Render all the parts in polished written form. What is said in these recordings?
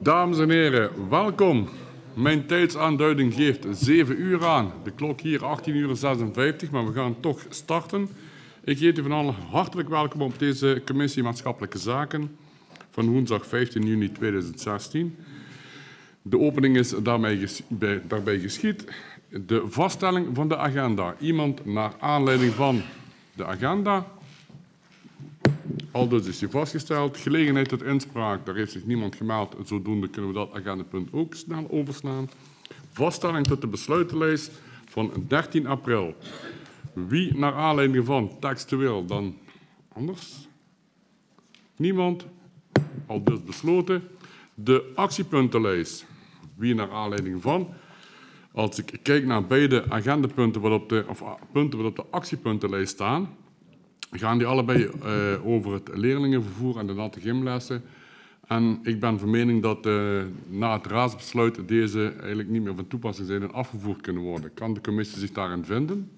Dames en heren, welkom. Mijn tijdsaanduiding geeft 7 uur aan. De klok hier 18:56, maar we gaan toch starten. Ik heet u van allen hartelijk welkom op deze commissie Maatschappelijke Zaken van woensdag 15 juni 2016. De opening is daarbij geschied. De vaststelling van de agenda. Iemand naar aanleiding van de agenda. Aldus is die vastgesteld. Gelegenheid tot inspraak, daar heeft zich niemand gemeld. Zodoende kunnen we dat agendapunt ook snel overslaan. Vaststelling tot de besluitenlijst van 13 april. Wie naar aanleiding van textueel dan anders? Niemand. Aldus besloten. De actiepuntenlijst. Wie naar aanleiding van? Als ik kijk naar beide agendapunten punten wat op de actiepuntenlijst staan, gaan die allebei over het leerlingenvervoer en de natte gymlessen. En ik ben van mening dat na het raadsbesluit deze eigenlijk niet meer van toepassing zijn en afgevoerd kunnen worden. Kan de commissie zich daarin vinden?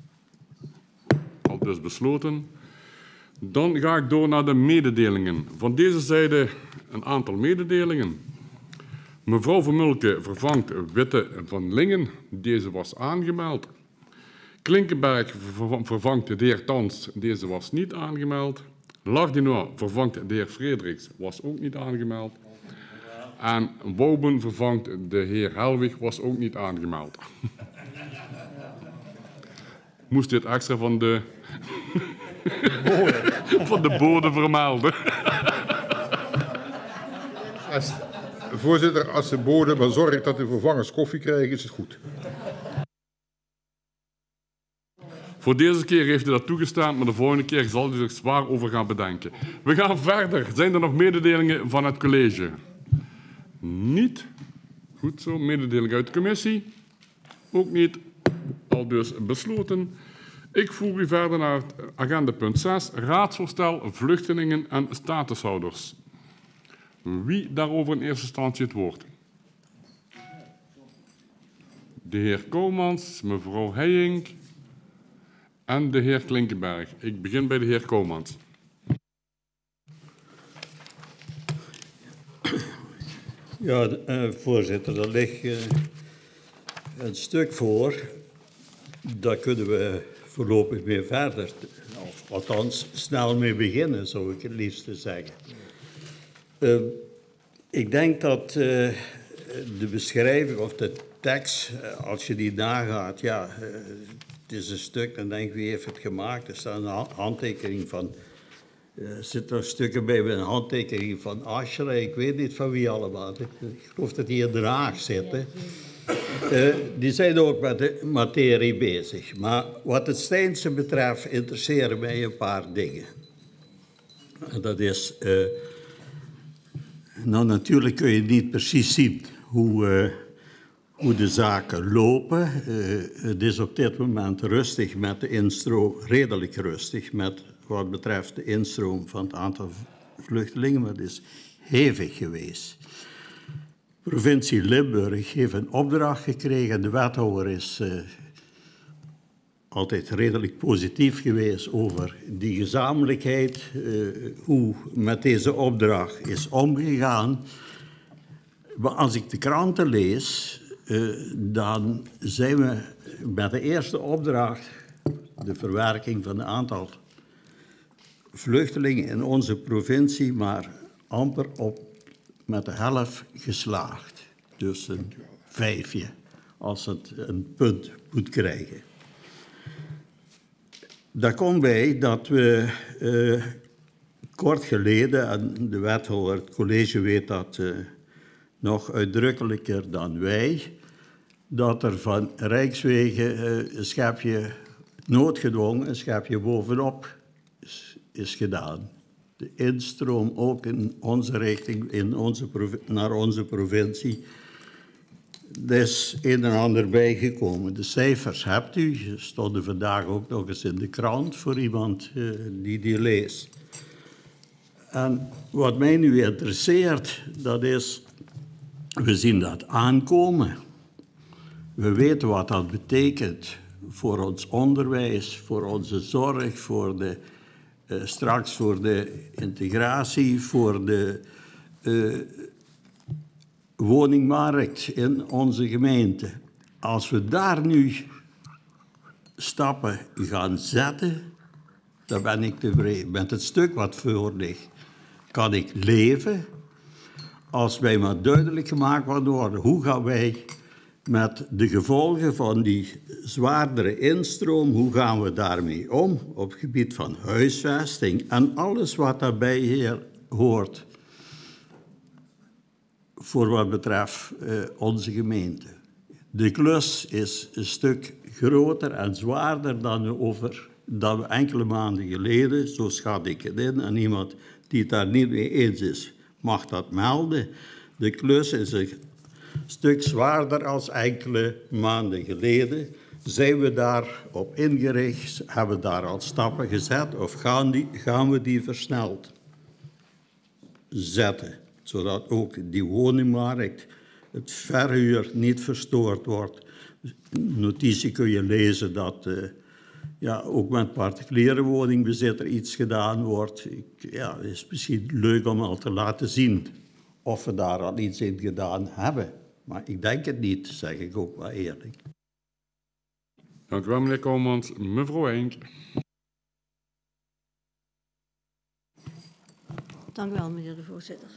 Al dus besloten. Dan ga ik door naar de mededelingen. Van deze zijde een aantal mededelingen. Mevrouw Vermulke vervangt Witte van Lingen. Deze was aangemeld. Klinkenberg vervangt de heer Tans. Deze was niet aangemeld. Lardinois vervangt de heer Frederiks. Was ook niet aangemeld. En Wouben vervangt de heer Helwig. Was ook niet aangemeld. Moest dit extra van de van de bode vermelden. Voorzitter, als de bode maar zorgt dat de vervangers koffie krijgen, is het goed. Voor deze keer heeft hij dat toegestaan, maar de volgende keer zal hij zich zwaar over gaan bedenken. We gaan verder. Zijn er nog mededelingen van het college? Niet. Goed zo. Mededeling uit de commissie? Ook niet. Al dus besloten. Ik voer u verder naar het agendapunt 6. Raadsvoorstel vluchtelingen en statushouders. Wie daarover in eerste instantie het woord? De heer Koolmans, mevrouw Heijink en de heer Klinkenberg. Ik begin bij de heer Koolmans. Ja, voorzitter, er ligt een stuk voor. Daar kunnen we voorlopig mee verder. Of althans, snel mee beginnen, zou ik het liefst zeggen. Ik denk dat de beschrijving of de tekst, als je die nagaat, ja, het is een stuk, dan denk ik, wie heeft het gemaakt? Er staat een handtekening van, er zitten stukken bij met een handtekening van Ascher, ik weet niet van wie allemaal. Ik geloof dat die in Den Haag zitten. Die zijn ook met de materie bezig. Maar wat het Steense betreft interesseren mij een paar dingen. En dat is, nou natuurlijk kun je niet precies zien hoe de zaken lopen. Het is op dit moment rustig met de instroom, redelijk rustig met wat betreft de instroom van het aantal vluchtelingen, maar het is hevig geweest. De provincie Limburg heeft een opdracht gekregen. De wethouder is altijd redelijk positief geweest over die gezamenlijkheid, hoe met deze opdracht is omgegaan. Maar als ik de kranten lees, dan zijn we met de eerste opdracht, de verwerking van een aantal vluchtelingen in onze provincie, maar amper op met de helft geslaagd. Dus een 5, als het een punt moet krijgen. Daar komt bij dat we kort geleden, en de wethouder, het college weet dat nog uitdrukkelijker dan wij, dat er van Rijkswegen een schepje noodgedwongen, een schepje bovenop is gedaan. De instroom ook in onze richting, naar onze provincie. Er is een en ander bijgekomen. De cijfers hebt u. Ze stonden vandaag ook nog eens in de krant voor iemand die leest. En wat mij nu interesseert, dat is, we zien dat aankomen. We weten wat dat betekent voor ons onderwijs, voor onze zorg, straks voor de integratie, voor de woningmarkt in onze gemeente. Als we daar nu stappen gaan zetten, dan ben ik tevreden. Met het stuk wat voor ligt, kan ik leven. Als wij maar duidelijk gemaakt worden, hoe gaan wij met de gevolgen van die zwaardere instroom, hoe gaan we daarmee om op het gebied van huisvesting en alles wat daarbij hoort voor wat betreft onze gemeente. De klus is een stuk groter en zwaarder dan we enkele maanden geleden, zo schat ik het in, en iemand die het daar niet mee eens is, mag dat melden. De klus is een stuk zwaarder als enkele maanden geleden. Zijn we daarop ingericht? Hebben we daar al stappen gezet? Of gaan we die versneld zetten? Zodat ook die woningmarkt, het verhuur, niet verstoord wordt. Notitie kun je lezen dat ook met particuliere woningbezitter iets gedaan wordt. Het is misschien leuk om al te laten zien of we daar al iets in gedaan hebben. Maar ik denk het niet, zeg ik ook wel eerlijk. Dank u wel, meneer Koolmans. Mevrouw Henk. Dank u wel, meneer de voorzitter.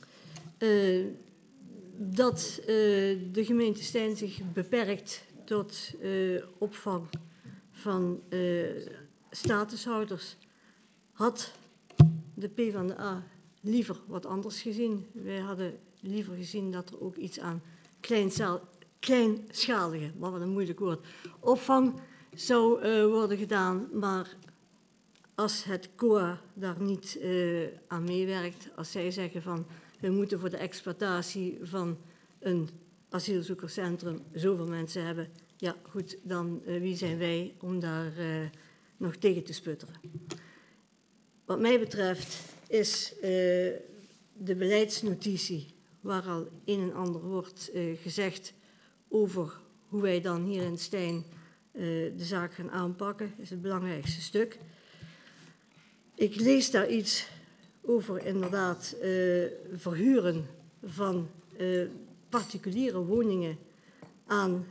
Dat de gemeente Stein zich beperkt tot opvang van statushouders, had de PvdA liever wat anders gezien. Wij hadden liever gezien dat er ook iets aan kleinschalige, maar wat een moeilijk woord, opvang zou worden gedaan. Maar als het COA daar niet aan meewerkt, als zij zeggen van we moeten voor de exploitatie van een asielzoekerscentrum zoveel mensen hebben, ja goed, dan wie zijn wij om daar nog tegen te sputteren. Wat mij betreft is de beleidsnotitie, waar al een en ander wordt gezegd over hoe wij dan hier in Stein de zaak gaan aanpakken, is het belangrijkste stuk. Ik lees daar iets over inderdaad verhuren van particuliere woningen aan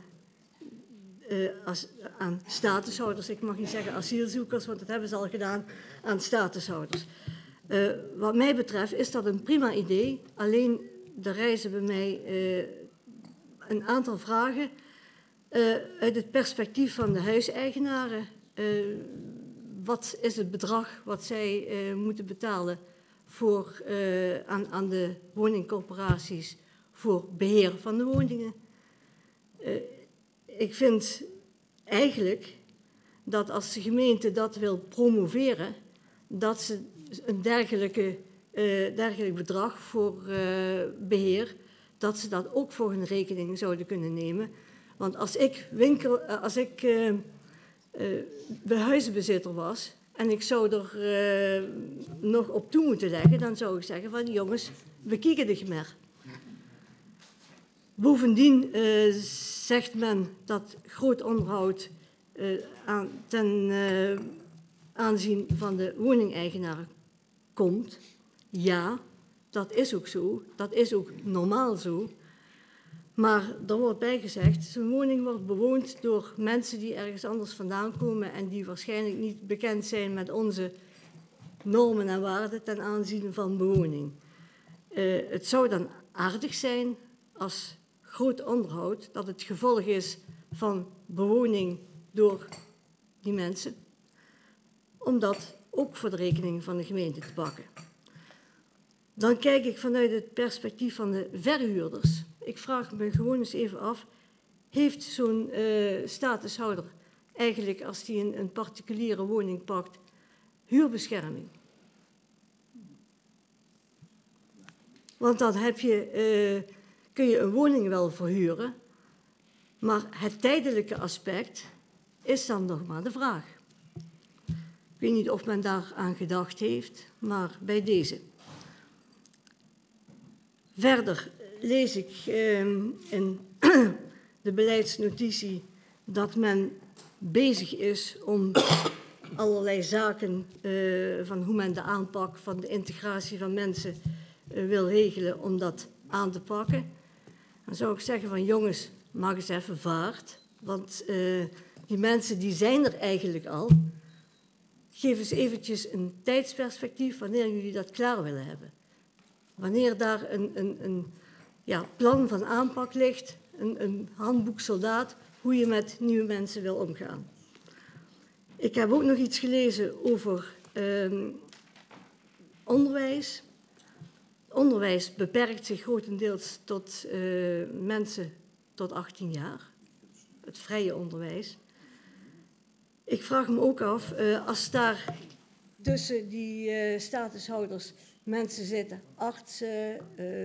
statushouders. Ik mag niet zeggen asielzoekers, want dat hebben ze al gedaan, aan statushouders. Wat mij betreft is dat een prima idee, alleen er rijzen bij mij een aantal vragen uit het perspectief van de huiseigenaren. Wat is het bedrag wat zij moeten betalen aan de woningcorporaties voor beheer van de woningen? Ik vind eigenlijk dat als de gemeente dat wil promoveren, dat ze een dergelijk bedrag voor beheer, dat ze dat ook voor hun rekening zouden kunnen nemen. Want als ik huizenbezitter was en ik zou er nog op toe moeten leggen, dan zou ik zeggen van jongens, we kieken de gemer. Bovendien zegt men dat groot onderhoud ten aanzien van de woningeigenaren komt. Ja, dat is ook zo. Dat is ook normaal zo. Maar er wordt bijgezegd, zo'n woning wordt bewoond door mensen die ergens anders vandaan komen en die waarschijnlijk niet bekend zijn met onze normen en waarden ten aanzien van bewoning. Het zou dan aardig zijn als groot onderhoud, dat het gevolg is van bewoning door die mensen, om dat ook voor de rekening van de gemeente te pakken. Dan kijk ik vanuit het perspectief van de verhuurders. Ik vraag me gewoon eens even af, heeft zo'n statushouder eigenlijk, als die een particuliere woning pakt, huurbescherming? Want dan kun je een woning wel verhuren, maar het tijdelijke aspect is dan nog maar de vraag. Ik weet niet of men daar aan gedacht heeft, maar bij deze. Verder lees ik in de beleidsnotitie dat men bezig is om allerlei zaken van hoe men de aanpak van de integratie van mensen wil regelen om dat aan te pakken. Dan zou ik zeggen van jongens, maak eens even vaart. Want die mensen die zijn er eigenlijk al. Geef eens eventjes een tijdsperspectief wanneer jullie dat klaar willen hebben. Wanneer daar een plan van aanpak ligt, een handboek soldaat, hoe je met nieuwe mensen wil omgaan. Ik heb ook nog iets gelezen over onderwijs. Onderwijs beperkt zich grotendeels tot mensen tot 18 jaar. Het vrije onderwijs. Ik vraag me ook af, als daar tussen die statushouders mensen zitten, artsen,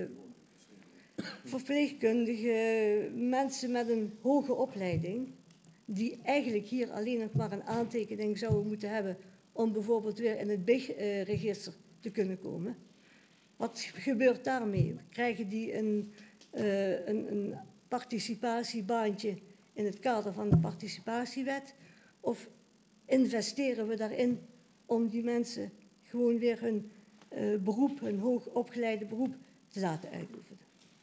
verpleegkundigen, mensen met een hoge opleiding, die eigenlijk hier alleen nog maar een aantekening zouden moeten hebben om bijvoorbeeld weer in het BIG-register te kunnen komen. Wat gebeurt daarmee? Krijgen die een participatiebaantje in het kader van de participatiewet? Of investeren we daarin om die mensen gewoon weer hun beroep, hun hoogopgeleide beroep, te laten uitoefenen?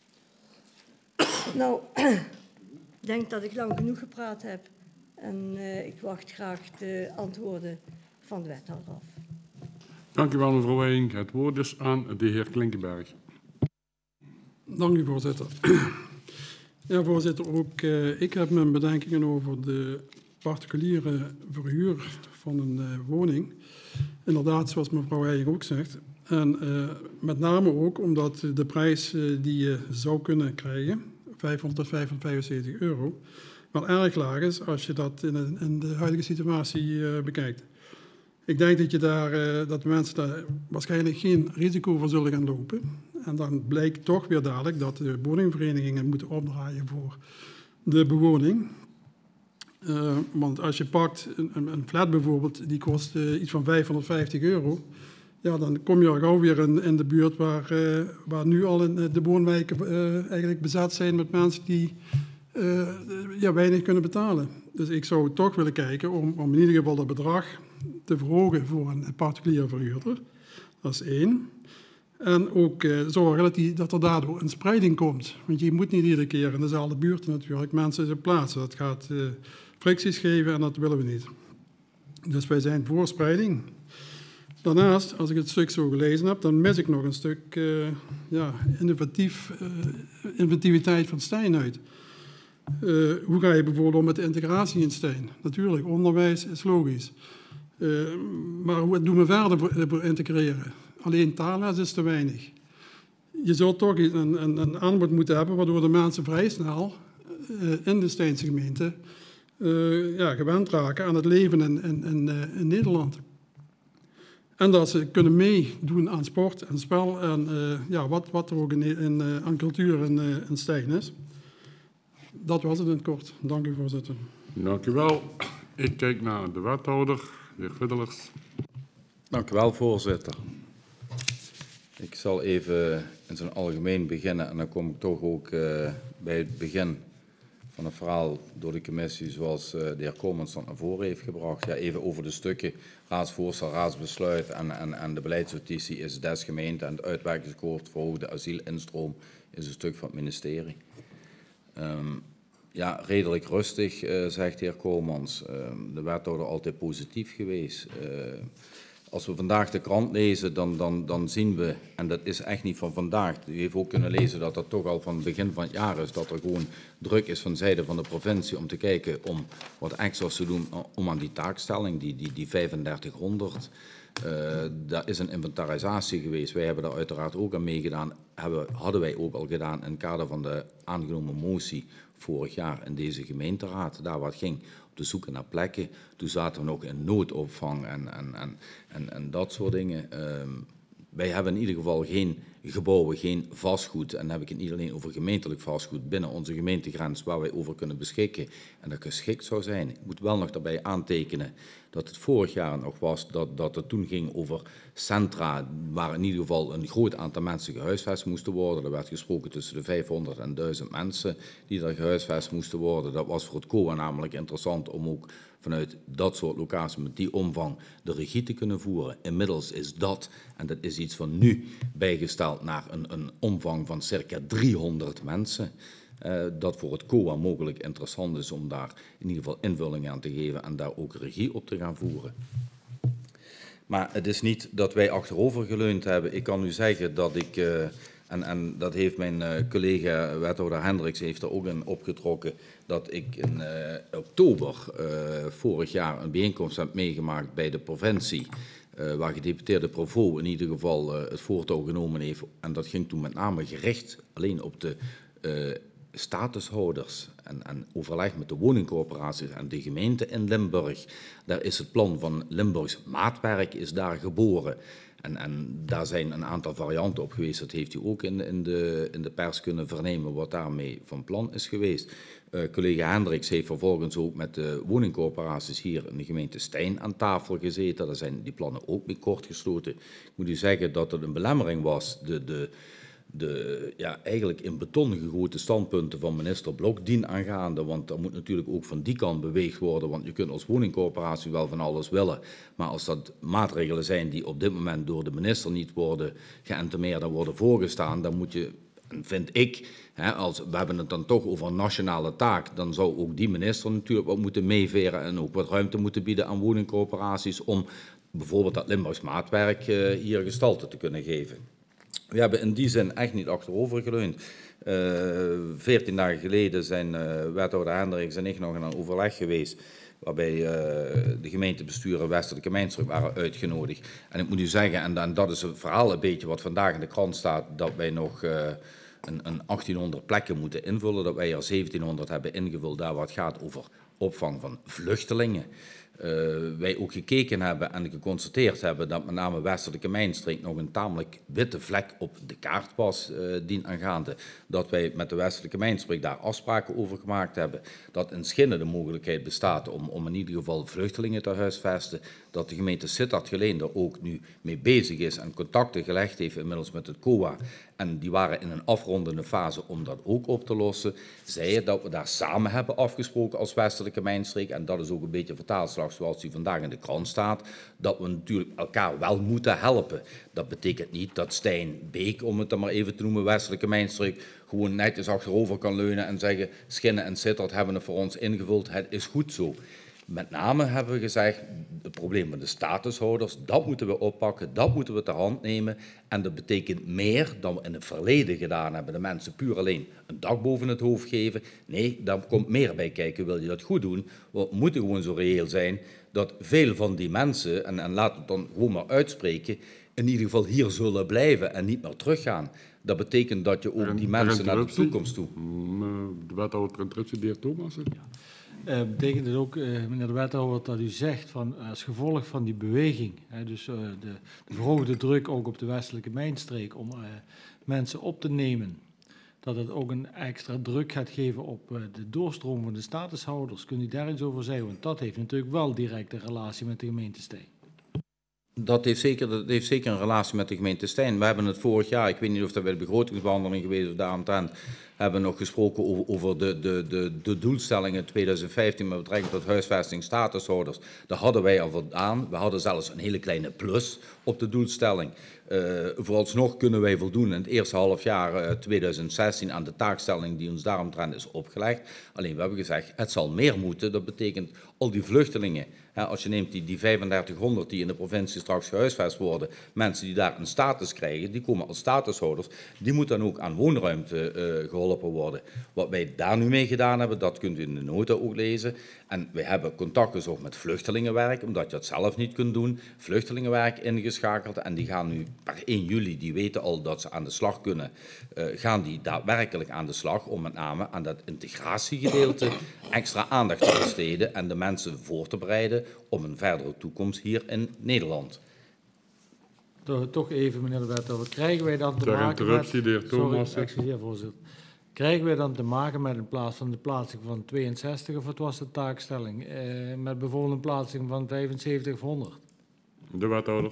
Nou, ik denk dat ik lang genoeg gepraat heb en ik wacht graag de antwoorden van de wethouder af. Dank u wel, mevrouw Weying. Het woord is aan de heer Klinkenberg. Dank u, voorzitter. Ja, voorzitter, ook ik heb mijn bedenkingen over de particuliere verhuur van een woning. Inderdaad, zoals mevrouw Weying ook zegt. En met name ook omdat de prijs die je zou kunnen krijgen, 500 tot 575 euro, wel erg laag is als je dat in de huidige situatie bekijkt. Ik denk dat de mensen daar waarschijnlijk geen risico voor zullen gaan lopen. En dan blijkt toch weer dadelijk dat de woningverenigingen moeten opdraaien voor de bewoning. Want als je pakt een flat bijvoorbeeld, die kost iets van 550 euro. Ja, dan kom je al gauw weer in de buurt waar nu al de woonwijken eigenlijk bezet zijn met mensen die weinig kunnen betalen. Dus ik zou toch willen kijken om in ieder geval dat bedrag te verhogen voor een particuliere verhuurder. Dat is 1. En ook zorgen dat er daardoor een spreiding komt. Want je moet niet iedere keer in dezelfde buurt natuurlijk mensen plaatsen. Dat gaat fricties geven en dat willen we niet. Dus wij zijn voor spreiding. Daarnaast, als ik het stuk zo gelezen heb, dan mis ik nog een stuk innovativiteit van Stijn uit. Hoe ga je bijvoorbeeld om met de integratie in Stijn? Natuurlijk, onderwijs is logisch. Maar hoe doen we verder voor integreren? Alleen taalles is te weinig. Je zult toch een aanbod moeten hebben waardoor de mensen vrij snel in de Stijnse gemeente gewend raken aan het leven in Nederland. En dat ze kunnen meedoen aan sport en spel en wat er ook aan cultuur in Stijn is. Dat was het in het kort. Dank u, voorzitter. Dank u wel. Ik kijk naar de wethouder, de heer Viddelers. Dank u wel, voorzitter. Ik zal even in zijn algemeen beginnen en dan kom ik toch ook bij het begin van het verhaal door de commissie zoals de heer Komens dat naar voren heeft gebracht. Ja, even over de stukken raadsvoorstel, raadsbesluit en de beleidsnotitie is des gemeente en het uitwerkingsakkoord verhoogde asielinstroom is een stuk van het ministerie. Redelijk rustig, zegt de heer Komens. De wethouder altijd positief geweest. Als we vandaag de krant lezen, dan zien we, en dat is echt niet van vandaag, u heeft ook kunnen lezen dat dat toch al van het begin van het jaar is, dat er gewoon druk is van zijde van de provincie om te kijken om wat extra's te doen om aan die taakstelling, die 3500. Daar is een inventarisatie geweest. Wij hebben daar uiteraard ook aan meegedaan. Hadden wij ook al gedaan in het kader van de aangenomen motie vorig jaar in deze gemeenteraad. Daar wat ging op de zoeken naar plekken. Toen zaten we nog in noodopvang en dat soort dingen. Wij hebben in ieder geval geen gebouwen, geen vastgoed. En dan heb ik het niet alleen over gemeentelijk vastgoed binnen onze gemeentegrens waar wij over kunnen beschikken. En dat geschikt zou zijn. Ik moet wel nog daarbij aantekenen dat het vorig jaar nog was dat het toen ging over centra waar in ieder geval een groot aantal mensen gehuisvest moesten worden. Er werd gesproken tussen de 500 en 1000 mensen die daar gehuisvest moesten worden. Dat was voor het COA namelijk interessant om ook vanuit dat soort locaties met die omvang de regie te kunnen voeren. Inmiddels is dat, en dat is iets van nu, bijgesteld naar een omvang van circa 300 mensen. dat voor het COA mogelijk interessant is om daar in ieder geval invulling aan te geven en daar ook regie op te gaan voeren. Maar het is niet dat wij achterovergeleund hebben. Ik kan u zeggen dat ik, en dat heeft mijn collega wethouder Hendricks heeft er ook in opgetrokken, dat ik in oktober vorig jaar een bijeenkomst heb meegemaakt bij de provincie, waar gedeputeerde Provo in ieder geval het voortouw genomen heeft. En dat ging toen met name gericht alleen op de statushouders en overleg met de woningcorporaties en de gemeente in Limburg. Daar is het plan van Limburgs Maatwerk is daar geboren. En daar zijn een aantal varianten op geweest. Dat heeft u ook in de pers kunnen vernemen wat daarmee van plan is geweest. Collega Hendricks heeft vervolgens ook met de woningcorporaties hier in de gemeente Stein aan tafel gezeten. Daar zijn die plannen ook mee kortgesloten. Ik moet u zeggen dat het een belemmering was. Eigenlijk in beton gegoten standpunten van minister Blok dienaangaande, want er moet natuurlijk ook van die kant beweegd worden, want je kunt als woningcorporatie wel van alles willen, maar als dat maatregelen zijn die op dit moment door de minister niet worden geëntemeerd en worden voorgestaan, dan moet je, en vind ik, we hebben het dan toch over een nationale taak, dan zou ook die minister natuurlijk wat moeten meeveren en ook wat ruimte moeten bieden aan woningcorporaties om bijvoorbeeld dat Limburgs maatwerk hier gestalte te kunnen geven. We hebben in die zin echt niet achterovergeleund. 14 dagen geleden zijn wethouder Hendricks en ik nog in een overleg geweest, waarbij de gemeentebesturen Westelijke Mijnstreek waren uitgenodigd. En ik moet u zeggen, en dat is het verhaal een beetje wat vandaag in de krant staat, dat wij nog een 1800 plekken moeten invullen, dat wij er 1700 hebben ingevuld, daar waar het gaat over opvang van vluchtelingen. Wij ook gekeken hebben en geconstateerd hebben dat met name Westelijke Mijnstreek nog een tamelijk witte vlek op de kaart was dienaangaande. Dat wij met de Westelijke Mijnstreek daar afspraken over gemaakt hebben. Dat in Schinnen de mogelijkheid bestaat om in ieder geval vluchtelingen te huisvesten. Dat de gemeente Sittard-Geleen er ook nu mee bezig is en contacten gelegd heeft inmiddels met het COA. En die waren in een afrondende fase om dat ook op te lossen. Zei je dat we daar samen hebben afgesproken als Westelijke Mijnstreek. En dat is ook een beetje vertaalslag zoals die vandaag in de krant staat. Dat we natuurlijk elkaar wel moeten helpen. Dat betekent niet dat Stijn Beek, om het dan maar even te noemen, Westelijke Mijnstreek, gewoon netjes achterover kan leunen en zeggen, Schinnen en Sittard hebben het voor ons ingevuld, het is goed zo. Met name hebben we gezegd, het probleem met de statushouders, dat moeten we oppakken, dat moeten we ter hand nemen. En dat betekent meer dan we in het verleden gedaan hebben. De mensen puur alleen een dak boven het hoofd geven. Nee, daar komt meer bij kijken, wil je dat goed doen. We moeten gewoon zo reëel zijn dat veel van die mensen, en laten we het dan gewoon maar uitspreken, in ieder geval hier zullen blijven en niet meer teruggaan. Dat betekent dat je ook die mensen naar de toekomst toe... De wethouder ter interruptie, de heer Thomas. Betekent het ook, meneer de wethouder, dat u zegt van als gevolg van die beweging, dus de verhoogde druk ook op de Westelijke Mijnstreek om mensen op te nemen, dat het ook een extra druk gaat geven op de doorstroom van de statushouders? Kunt u daar iets over zeggen? Want dat heeft natuurlijk wel directe relatie met de gemeente Stein. Dat heeft zeker een relatie met de gemeente Stein. We hebben het vorig jaar, ik weet niet of dat bij de begrotingsbehandeling geweest of daaromtrent, hebben we nog gesproken over de doelstellingen 2015 met betrekking tot huisvesting statushouders. Daar hadden wij al wat aan. We hadden zelfs een hele kleine plus op de doelstelling. Vooralsnog kunnen wij voldoen in het eerste halfjaar 2016 aan de taakstelling die ons daaromtrent is opgelegd. Alleen we hebben gezegd, het zal meer moeten. Dat betekent al die vluchtelingen. Als je neemt die 3500 die in de provincie straks gehuisvest worden, mensen die daar een status krijgen, die komen als statushouders, die moeten dan ook aan woonruimte geholpen worden. Wat wij daar nu mee gedaan hebben, dat kunt u in de nota ook lezen. En wij hebben contact gezocht met vluchtelingenwerk, omdat je dat zelf niet kunt doen. Vluchtelingenwerk ingeschakeld en die gaan nu per 1 juli, die weten al dat ze aan de slag kunnen, gaan die daadwerkelijk aan de slag om met name aan dat integratiegedeelte extra aandacht te besteden en de mensen voor te bereiden op een verdere toekomst hier in Nederland. Toch even, meneer de wethouder, krijgen wij dan te maken interruptie, de heer Thomas. Sorry, excuseer, voorzitter. Krijgen wij dan te maken met in plaats van de plaatsing van 62, of wat was de taakstelling, met bijvoorbeeld een plaatsing van 75 of 100? De wethouder.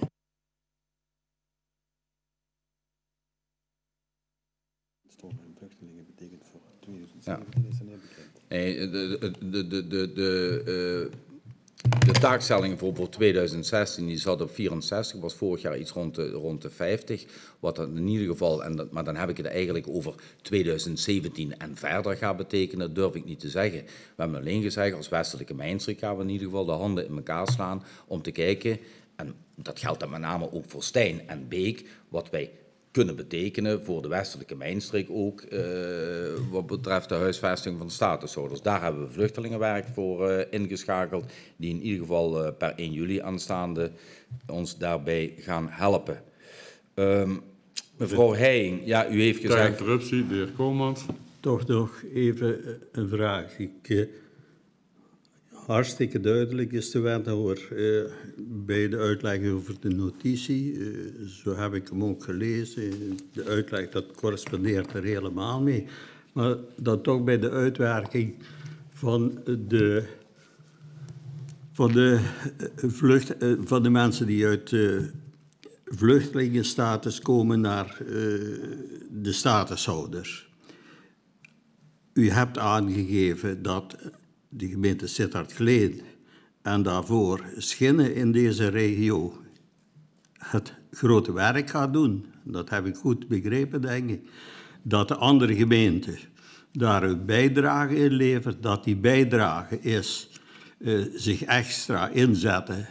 Vluchtelingen betekent voor 2017 Ja. is er niet bekend. De taakstelling voor 2016 die zat op 64, was vorig jaar iets rond de 50. Wat dat in ieder geval, maar dan heb ik het eigenlijk over 2017 en verder gaat betekenen, durf ik niet te zeggen. We hebben alleen gezegd, als Westelijke Mijnstreek gaan we in ieder geval de handen in elkaar slaan om te kijken, en dat geldt dan met name ook voor Stijn en Beek, wat wij kunnen betekenen voor de Westelijke Mijnstreek ook, wat betreft de huisvesting van statushouders. Daar hebben we vluchtelingenwerk voor ingeschakeld, die in ieder geval per 1 juli aanstaande ons daarbij gaan helpen. Mevrouw Heijing, ja, u heeft Ter gezegd... interruptie, de heer Koolmans. Toch nog even een vraag. Hartstikke duidelijk is de wethouder bij de uitleg over de notitie. Zo heb ik hem ook gelezen. De uitleg, dat correspondeert er helemaal mee. Maar dan toch bij de uitwerking van van de mensen die uit vluchtelingenstatus komen naar de statushouders. U hebt aangegeven dat de gemeente Sittard-Geleen en daarvoor Schinnen in deze regio het grote werk gaat doen. Dat heb ik goed begrepen, denk ik. Dat de andere gemeenten daar een bijdrage in levert, dat die bijdrage is zich extra inzetten